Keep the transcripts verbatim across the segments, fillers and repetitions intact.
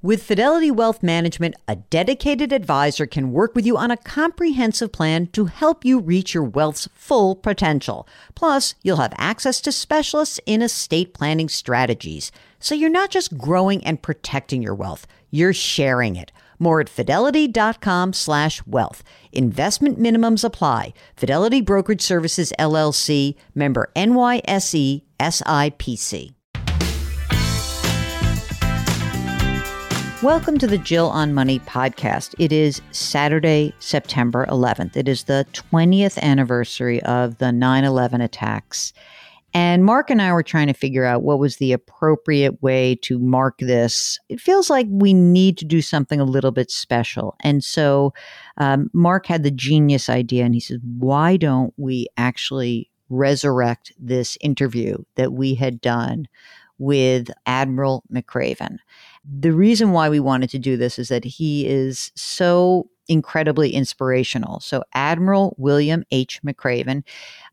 With Fidelity Wealth Management, a dedicated advisor can work with you on a comprehensive plan to help you reach your wealth's full potential. Plus, you'll have access to specialists in estate planning strategies. So you're not just growing and protecting your wealth, you're sharing it. More at fidelity.com slash wealth. Investment minimums apply. Fidelity Brokerage Services, L L C, member N Y S E, S I P C. Welcome to the Jill on Money podcast. It is Saturday, September eleventh. It is the twentieth anniversary of the nine eleven attacks. And Mark and I were trying to figure out what was the appropriate way to mark this. It feels like we need to do something a little bit special. And so um, Mark had the genius idea, and he said, why don't we actually resurrect this interview that we had done with Admiral McRaven? The reason why we wanted to do this is that he is so incredibly inspirational. So Admiral William H. McRaven,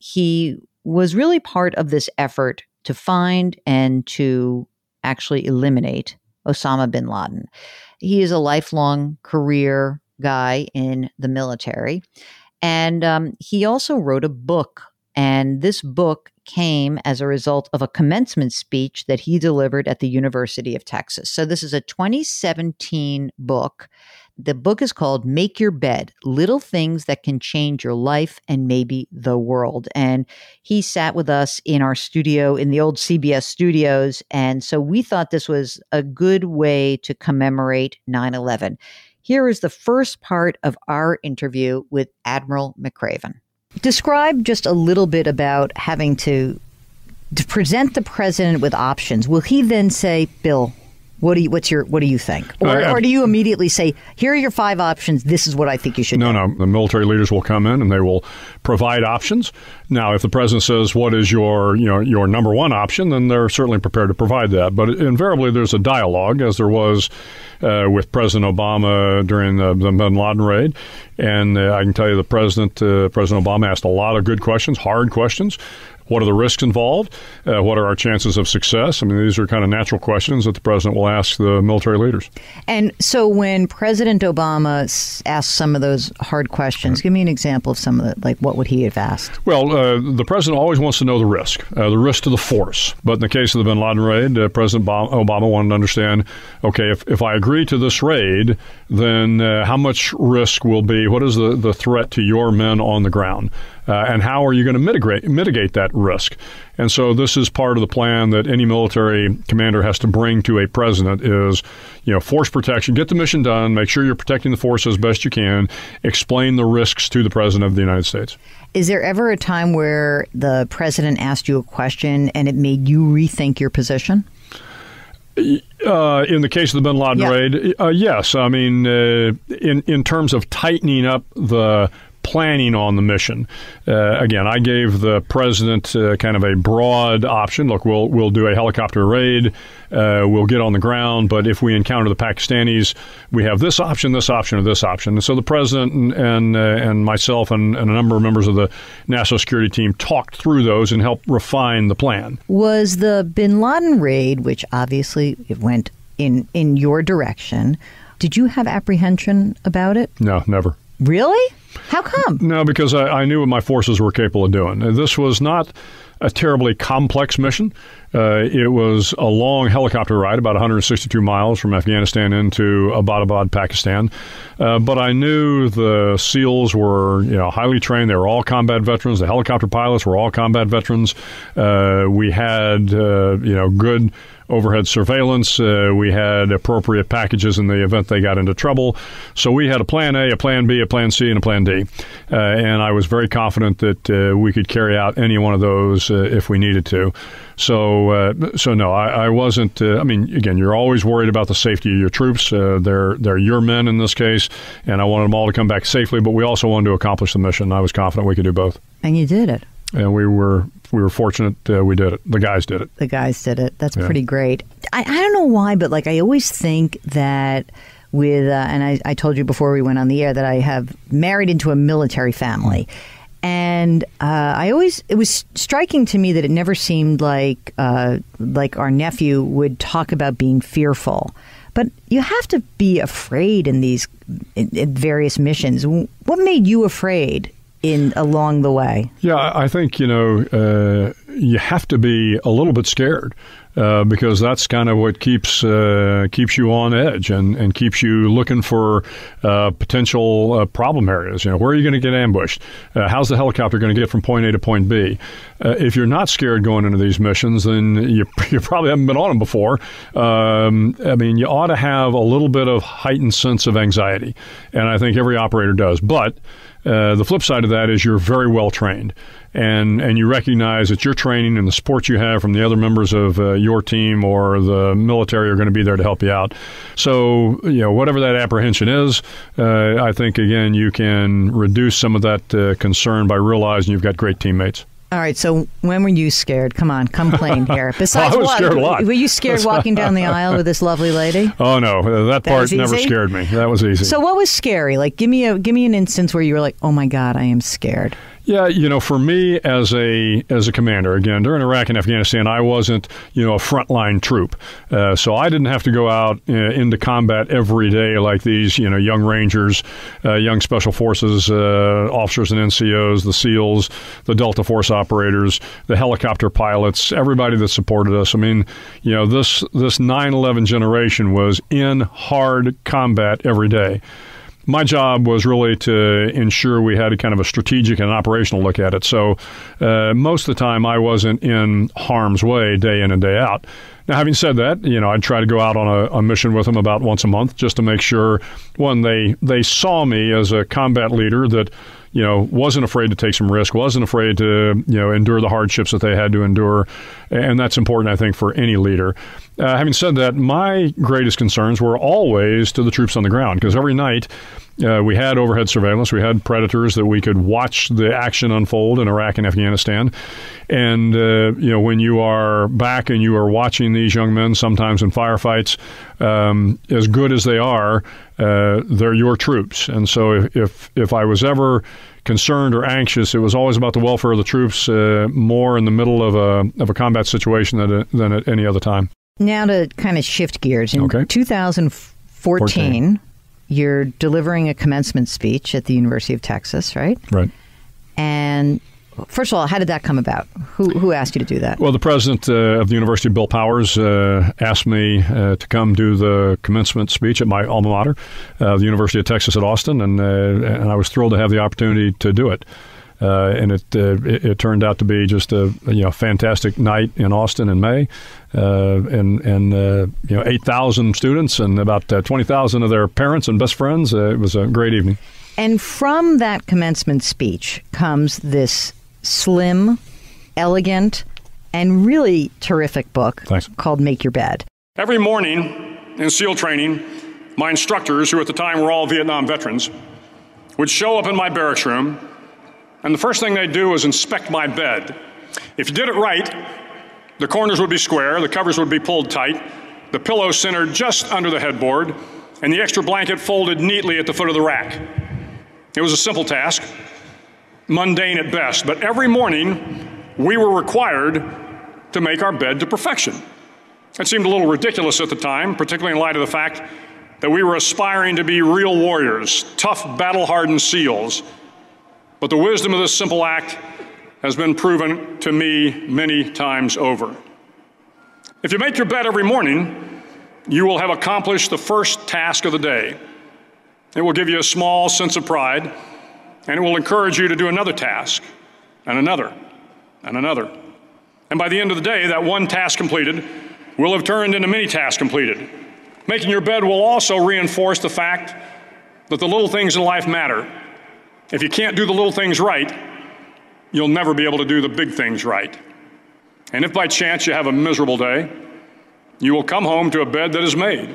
he was really part of this effort to find and to actually eliminate Osama bin Laden. He is a lifelong career guy in the military. And um, he also wrote a book. And this book came as a result of a commencement speech that he delivered at the University of Texas. So this is a twenty seventeen book. The book is called Make Your Bed, Little Things That Can Change Your Life and Maybe the World. And he sat with us in our studio in the old C B S studios. And so we thought this was a good way to commemorate nine eleven. Here is the first part of our interview with Admiral McRaven. Describe just a little bit about having to, to present the president with options. Will he then say, Bill, what do you, what's your, what do you think? Or, uh, or do you immediately say, here are your five options. This is what I think you should no, do? No, no. The military leaders will come in and they will provide options. Now, if the president says, what is your, you know, your number one option, then they're certainly prepared to provide that. But invariably, there's a dialogue, as there was uh, with President Obama during the, the bin Laden raid. And uh, I can tell you the president, uh, President Obama asked a lot of good questions, hard questions. What are the risks involved? Uh, what are our chances of success? I mean, these are kind of natural questions that the president will ask the military leaders. And so when President Obama asked some of those hard questions, right. Give me an example of some of the, like, what would he have asked? Well, uh, the president always wants to know the risk, uh, the risk to the force. But in the case of the bin Laden raid, uh, President Obama wanted to understand, okay, if, if I agree to this raid, then uh, how much risk will be, what is the, the threat to your men on the ground? Uh, and how are you going to mitigate mitigate that risk? And so this is part of the plan that any military commander has to bring to a president is, you know, force protection, get the mission done, make sure you're protecting the force as best you can, explain the risks to the president of the United States. Is there ever a time where the president asked you a question and it made you rethink your position? Uh, in the case of the bin Laden yeah. raid, uh, yes. I mean, uh, in, in terms of tightening up the planning on the mission. Uh, again, I gave the president uh, kind of a broad option. Look, we'll we'll do a helicopter raid. Uh, we'll get on the ground. But if we encounter the Pakistanis, we have this option, this option, or this option. And so the president and and, uh, and myself and, and a number of members of the national security team talked through those and helped refine the plan. Was the bin Laden raid, which obviously it went in, in your direction, did you have apprehension about it? No, never. Really? How come? No, because I, I knew what my forces were capable of doing. This was not a terribly complex mission. Uh, it was a long helicopter ride, about one hundred sixty-two miles from Afghanistan into Abbottabad, Pakistan. Uh, but I knew the SEALs were, you know, highly trained. They were all combat veterans. The helicopter pilots were all combat veterans. Uh, we had, uh, you know, good overhead surveillance. Uh, we had appropriate packages in the event they got into trouble. So we had a plan A, a plan B, a plan C, and a plan D. Uh, and I was very confident that uh, we could carry out any one of those uh, if we needed to. So, uh, so no, I, I wasn't. Uh, I mean, again, you're always worried about the safety of your troops. Uh, they're they're your men in this case, and I wanted them all to come back safely. But we also wanted to accomplish the mission. I was confident we could do both. And you did it. And we were we were fortunate uh, we did it. The guys did it. The guys did it. That's yeah. pretty great. I, I don't know why, but like I always think that with, uh, and I, I told you before we went on the air that I have married into a military family. And uh, I always, it was striking to me that it never seemed like uh, like our nephew would talk about being fearful. But you have to be afraid in these in, in various missions. What made you afraid in along the way? Yeah, I think, you know, uh, you have to be a little bit scared. Uh, because that's kind of what keeps uh, keeps you on edge and, and keeps you looking for uh, potential uh, problem areas. You know, where are you going to get ambushed? Uh, how's the helicopter going to get from point A to point B? Uh, if you're not scared going into these missions, then you you probably haven't been on them before. Um, I mean, you ought to have a little bit of heightened sense of anxiety, and I think every operator does. But uh, the flip side of that is you're very well trained. And and you recognize that your training and the support you have from the other members of uh, your team or the military are going to be there to help you out. So, you know, whatever that apprehension is, uh, I think, again, you can reduce some of that uh, concern by realizing you've got great teammates. All right, so when were you scared? Come on, come plain here. Besides, I was what? scared a lot. Were you scared walking down the aisle with this lovely lady? Oh no, that, that part never easy? scared me. That was easy. So what was scary? Like, give me a give me an instance where you were like, oh my God, I am scared. Yeah, you know, for me as a as a commander, again, during Iraq and Afghanistan, I wasn't, you know, a frontline troop. Uh, so I didn't have to go out uh, into combat every day like these, you know, young Rangers, uh, young Special Forces uh, officers and N C Os, the SEALs, the Delta Force operators, the helicopter pilots, everybody that supported us. I mean, you know, this this nine eleven generation was in hard combat every day. My job was really to ensure we had a kind of a strategic and operational look at it. So uh, most of the time I wasn't in harm's way day in and day out. Now, having said that, you know, I'd try to go out on a, a mission with them about once a month just to make sure, one, they, they saw me as a combat leader that, you know, wasn't afraid to take some risk, wasn't afraid to, you know, endure the hardships that they had to endure. And that's important, I think, for any leader. Uh, having said that, my greatest concerns were always to the troops on the ground, because every night uh, we had overhead surveillance. We had predators that we could watch the action unfold in Iraq and Afghanistan. And, uh, you know, when you are back and you are watching these young men, sometimes in firefights, um, as good as they are, uh, they're your troops. And so if, if, if I was ever concerned or anxious, it was always about the welfare of the troops, uh, more in the middle of a, of a combat situation than, than at any other time. Now to kind of shift gears, in okay. two thousand fourteen, fourteen. You're delivering a commencement speech at the University of Texas, right? Right. And first of all, how did that come about? Who who asked you to do that? Well, the president uh, of the university, Bill Powers, uh, asked me uh, to come do the commencement speech at my alma mater, uh, the University of Texas at Austin, and uh, and I was thrilled to have the opportunity to do it. Uh, and it, uh, it it turned out to be just a you know fantastic night in Austin in May, uh, and and uh, you know eight thousand students and about uh, twenty thousand of their parents and best friends. Uh, it was a great evening. And from that commencement speech comes this slim, elegant, and really terrific book Thanks. Called Make Your Bed. Every morning in SEAL training, my instructors, who at the time were all Vietnam veterans, would show up in my barracks room. And the first thing they'd do was inspect my bed. If you did it right, the corners would be square, the covers would be pulled tight, the pillow centered just under the headboard, and the extra blanket folded neatly at the foot of the rack. It was a simple task, mundane at best, but every morning we were required to make our bed to perfection. It seemed a little ridiculous at the time, particularly in light of the fact that we were aspiring to be real warriors, tough, battle-hardened SEALs. But the wisdom of this simple act has been proven to me many times over. If you make your bed every morning, you will have accomplished the first task of the day. It will give you a small sense of pride, and it will encourage you to do another task, and another, and another. And by the end of the day, that one task completed will have turned into many tasks completed. Making your bed will also reinforce the fact that the little things in life matter. If you can't do the little things right, you'll never be able to do the big things right. And if by chance you have a miserable day, you will come home to a bed that is made,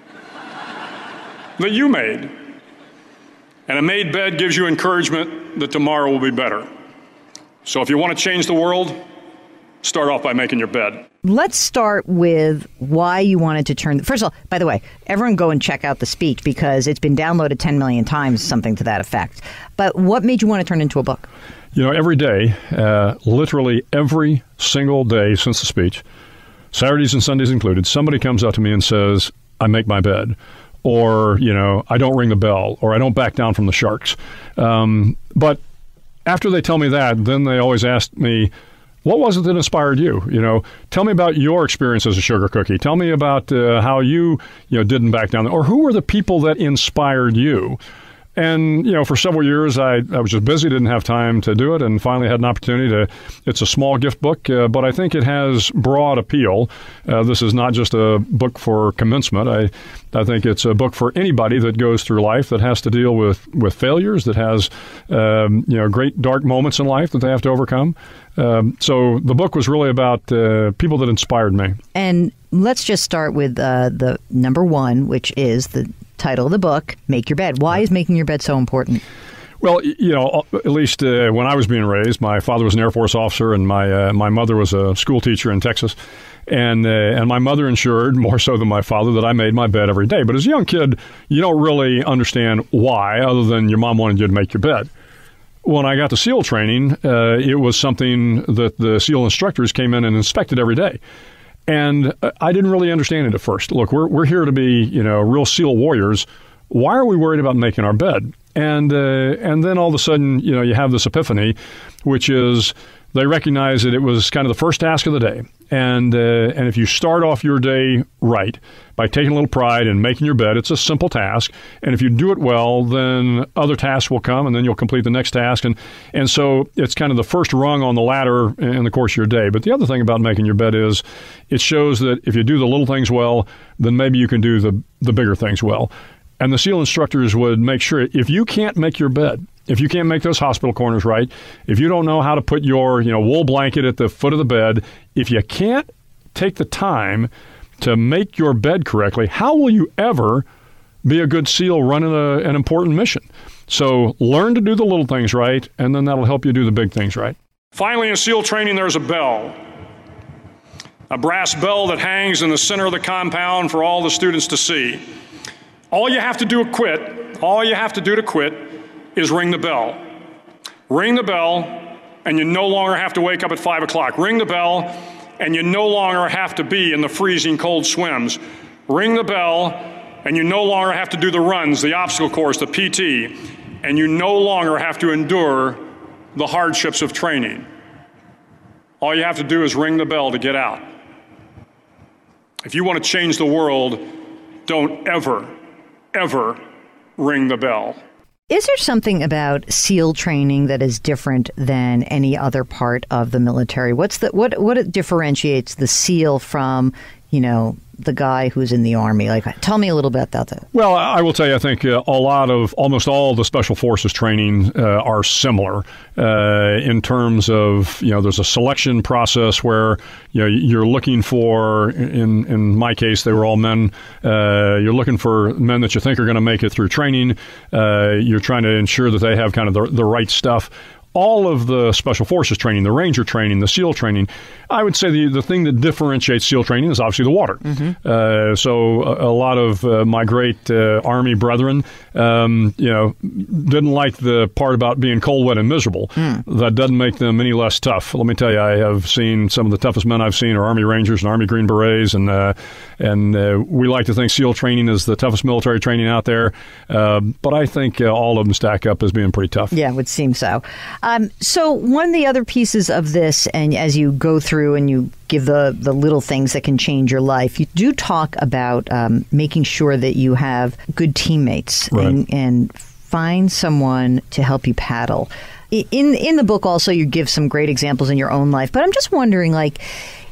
that you made. And a made bed gives you encouragement that tomorrow will be better. So if you want to change the world, start off by making your bed. Let's start with why you wanted to turn. First of all, by the way, everyone go and check out the speech because it's been downloaded ten million times, something to that effect. But what made you want to turn it into a book? You know, every day, uh, literally every single day since the speech, Saturdays and Sundays included, somebody comes up to me and says, I make my bed. Or, you know, I don't ring the bell, or I don't back down from the sharks. Um, but after they tell me that, then they always ask me, what was it that inspired you? You know, tell me about your experience as a sugar cookie. Tell me about uh, how you, you know, didn't back down. Or who were the people that inspired you? And, you know, for several years, I, I was just busy, didn't have time to do it, and finally had an opportunity to. It's a small gift book, uh, but I think it has broad appeal. Uh, this is not just a book for commencement. I I think it's a book for anybody that goes through life that has to deal with, with failures, that has, um, you know, great dark moments in life that they have to overcome. Um, so the book was really about uh, people that inspired me. And let's just start with uh, the number one, which is the title of the book, Make Your Bed. Why is making your bed so important? Well, you know, at least uh, when I was being raised, my father was an Air Force officer, and my uh, my mother was a school teacher in Texas. And uh, and my mother ensured, more so than my father, that I made my bed every day. But as a young kid, you don't really understand why, other than your mom wanted you to make your bed. When I got to SEAL training, uh, it was something that the SEAL instructors came in and inspected every day. And I didn't really understand it at first. Look, we're we're here to be, you know, real SEAL warriors. Why are we worried about making our bed? And uh, and then all of a sudden, you know, you have this epiphany, which is they recognize that it was kind of the first task of the day. And uh, and if you start off your day right by taking a little pride in making your bed, it's a simple task. And if you do it well, then other tasks will come, and then you'll complete the next task. And and so it's kind of the first rung on the ladder in the course of your day. But the other thing about making your bed is it shows that if you do the little things well, then maybe you can do the, the bigger things well. And the SEAL instructors would make sure if you can't make your bed, if you can't make those hospital corners right, if you don't know how to put your, you know, wool blanket at the foot of the bed, if you can't take the time to make your bed correctly, how will you ever be a good SEAL running a, an important mission? So learn to do the little things right, and then that'll help you do the big things right. Finally, in SEAL training, there's a bell. A brass bell that hangs in the center of the compound for all the students to see. All you have to do to quit, all you have to do to quit is ring the bell. Ring the bell, and you no longer have to wake up at five o'clock. Ring the bell, and you no longer have to be in the freezing cold swims. Ring the bell, and you no longer have to do the runs, the obstacle course, the P T, and you no longer have to endure the hardships of training. All you have to do is ring the bell to get out. If you want to change the world, don't ever, ever ring the bell. Is there something about SEAL training that is different than any other part of the military? What's the what what differentiates the SEAL from, you know, the guy who's in the Army? Like, tell me a little bit about that. Well, I will tell you, I think uh, a lot of, almost all the Special Forces training uh, are similar uh, in terms of, you know, there's a selection process where, you know, you're looking for, in in my case, they were all men, uh, you're looking for men that you think are going to make it through training. Uh, you're trying to ensure that they have kind of the, the right stuff. All of the Special Forces training, the Ranger training, the SEAL training, I would say the, the thing that differentiates SEAL training is obviously the water. Mm-hmm. Uh, so a, a lot of uh, my great uh, Army brethren, um, you know, didn't like the part about being cold, wet, and miserable. Mm. That doesn't make them any less tough. Let me tell you, I have seen some of the toughest men I've seen are Army Rangers and Army Green Berets, and uh, and uh, we like to think SEAL training is the toughest military training out there. Uh, but I think uh, all of them stack up as being pretty tough. Yeah, it would seem so. Um, so one of the other pieces of this, and as you go through and you give the, the little things that can change your life, you do talk about um, making sure that you have good teammates, right, and, and find someone to help you paddle. In in the book also you give some great examples in your own life, but I'm just wondering, like,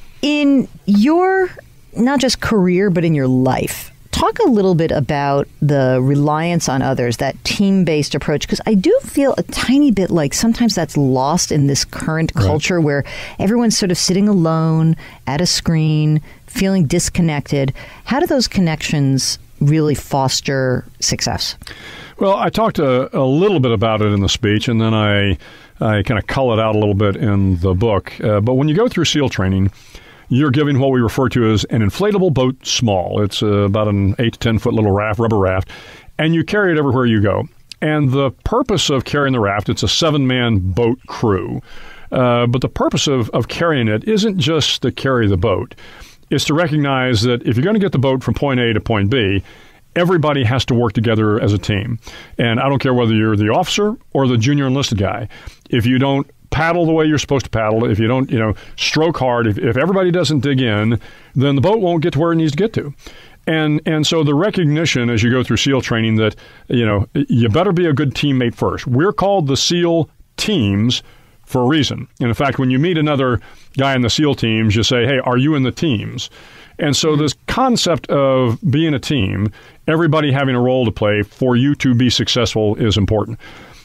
in your, not just career, but in your life, talk a little bit about the reliance on others, that team-based approach, because I do feel a tiny bit like sometimes that's lost in this current culture, right, where everyone's sort of sitting alone at a screen, feeling disconnected. How do those connections really foster success? Well, I talked a, a little bit about it in the speech, and then I, I kind of cull it out a little bit in the book. Uh, but when you go through SEAL training, you're given what we refer to as an inflatable boat small. It's uh, about an eight to ten foot little raft, rubber raft, and you carry it everywhere you go. And the purpose of carrying the raft, it's a seven-man boat crew. Uh, but the purpose of, of carrying it isn't just to carry the boat. is to recognize that if you're going to get the boat from point A to point B, everybody has to work together as a team. And I don't care whether you're the officer or the junior enlisted guy. If you don't paddle the way you're supposed to paddle, if you don't, you know, stroke hard, if, if everybody doesn't dig in, then the boat won't get to where it needs to get to. And and so the recognition as you go through SEAL training that, you know, you better be a good teammate first. We're called the SEAL teams for a reason. And in fact, when you meet another guy in the SEAL teams, you say, hey, are you in the teams? And so this concept of being a team, everybody having a role to play for you to be successful is important.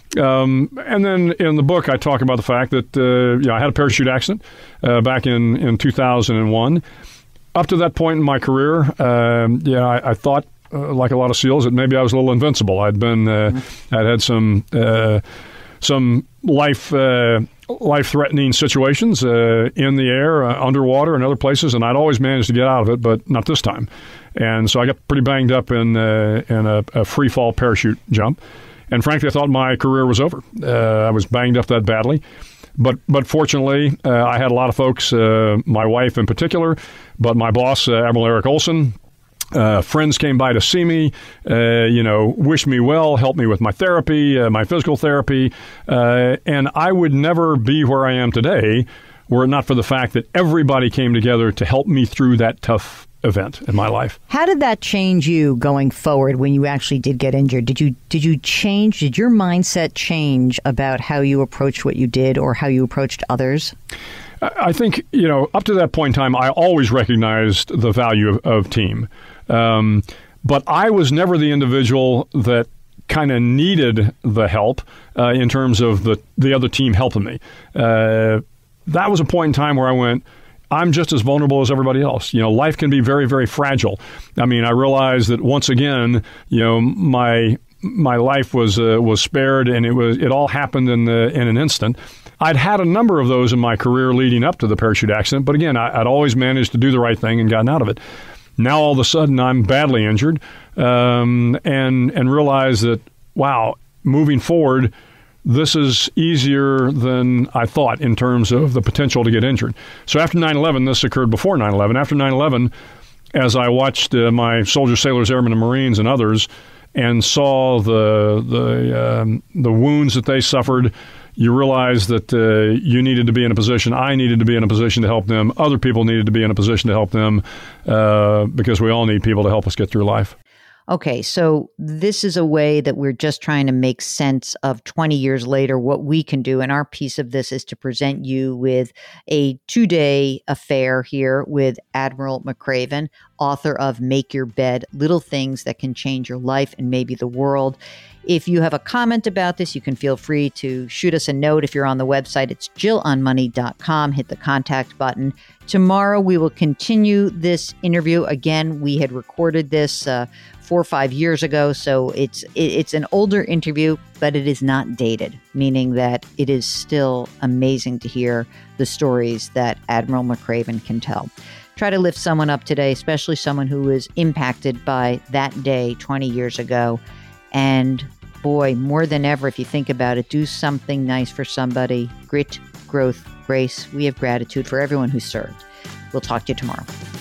Um, and then in the book, I talk about the fact that uh, you know, I had a parachute accident uh, back in, in two thousand one. Up to that point in my career, um, yeah, I, I thought, uh, like a lot of SEALs, that maybe I was a little invincible. I'd been, uh, mm-hmm. I'd had some uh, some life uh, life-threatening situations uh, in the air, uh, underwater, and other places, and I'd always managed to get out of it, but not this time. And so I got pretty banged up in uh, in a, a free fall parachute jump. And frankly, I thought my career was over. Uh, I was banged up that badly. But but fortunately, uh, I had a lot of folks, uh, my wife in particular, but my boss, uh, Admiral Eric Olson, uh, friends came by to see me, uh, you know, wish me well, help me with my therapy, uh, my physical therapy. Uh, and I would never be where I am today were it not for the fact that everybody came together to help me through that tough event in my life. How did that change you going forward when you actually did get injured? Did you did you change, did your mindset change about how you approached what you did or how you approached others? I think, you know, up to that point in time, I always recognized the value of, of team. Um, but I was never the individual that kind of needed the help uh, in terms of the, the other team helping me. Uh, that was a point in time where I went, I'm just as vulnerable as everybody else. You know, life can be very, very fragile. I mean, I realized that once again, you know, my my life was uh, was spared, and it was it all happened in the in an instant. I'd had a number of those in my career leading up to the parachute accident, but again, I, I'd always managed to do the right thing and gotten out of it. Now all of a sudden, I'm badly injured, um, and and realize that wow, moving forward, this is easier than I thought in terms of the potential to get injured. So after nine eleven, this occurred before nine eleven. After nine eleven, as I watched uh, my soldiers, sailors, airmen, and Marines and others and saw the the um, the wounds that they suffered, you realize that uh, you needed to be in a position, I needed to be in a position to help them, other people needed to be in a position to help them uh, because we all need people to help us get through life. Okay, so this is a way that we're just trying to make sense of twenty years later what we can do. And our piece of this is to present you with a two-day affair here with Admiral McRaven, author of Make Your Bed, Little Things That Can Change Your Life and Maybe the World. If you have a comment about this, you can feel free to shoot us a note. If you're on the website, it's jill on money dot com. Hit the contact button. Tomorrow, we will continue this interview. Again, we had recorded this uh, four or five years ago, so it's it, it's an older interview, but it is not dated, meaning that it is still amazing to hear the stories that Admiral McRaven can tell. Try to lift someone up today, especially someone who was impacted by that day twenty years ago. And boy, more than ever, if you think about it, do something nice for somebody. Grit, growth, grace. We have gratitude for everyone who served. We'll talk to you tomorrow.